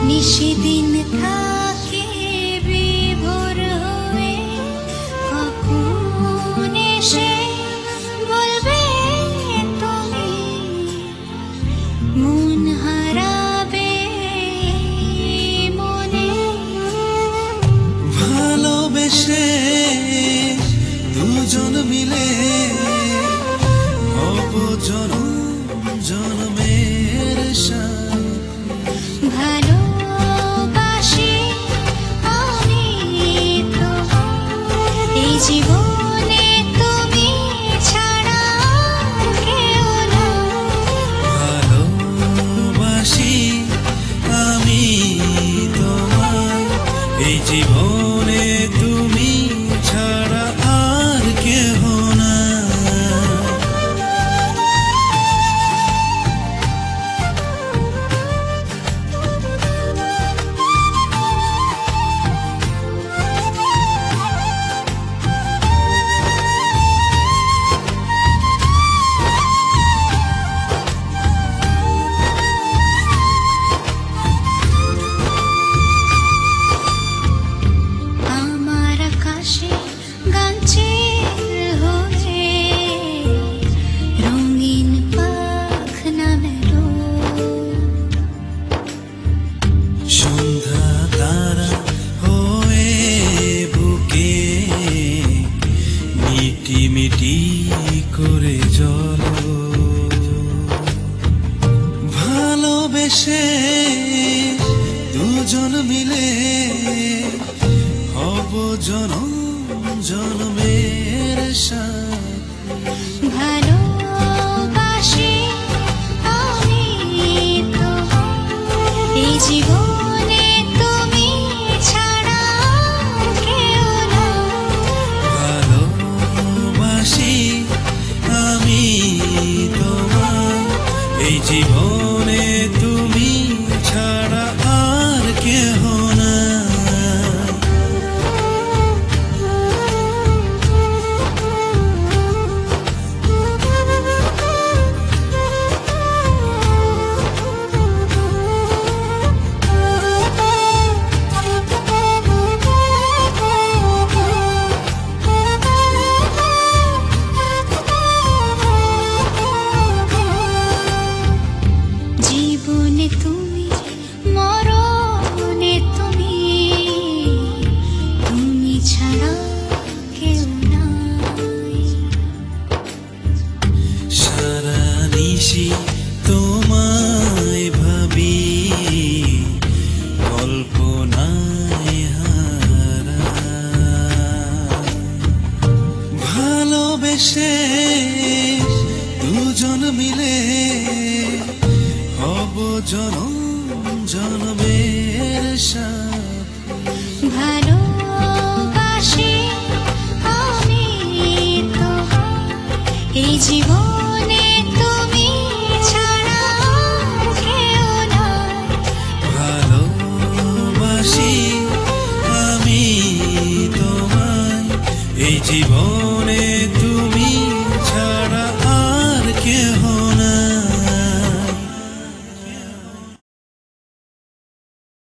নিশিদিন থাকে বিভোর হয়ে, কখন এসে বলবে তুমি মন হারাবে মনে। ভালোবেসে দুজন মিলে হব জনম জনমের সাথী। ভালোবাসি আমি তোমায়, এই জীবনে তুমি ছাড়া আর কেউ নয়। ভালোবাসি আমি তোমায়, এই জীবনে তুমি ছাড়া আর কেহ না। আমার আকাশে গাছের হয়ে রঙিন পাখ নামেলো, সন্ধ্যা তারা হয়ে বুকে মিটি মিটি করে চলো। ভালোবেসে দুজন মিলে হব জনম জনমের সাথী। ভালোবাসি আমি তোমায়, এই জীবনে তুমি ছাড়া আর কেউ নয়। ভালোবাসি আমি তোমায়, এই জীবনে তুমি ছাড়া আর কেহ না। জীবনে তুমি মরণে তুমি, তুমি ছাড়া কেউ নাই। সারা নিশি তোমায় ভাবি, কল্পনায় হারা। ভালোবেসে দুজন মিলে হব জনম জনমের সাথী। ভালোবাসি আমি তোমায়, এই জীবনে তুমি ছাড়া আর কেউ নয়। ভালোবাসি আমি তোমায়, এই জীবন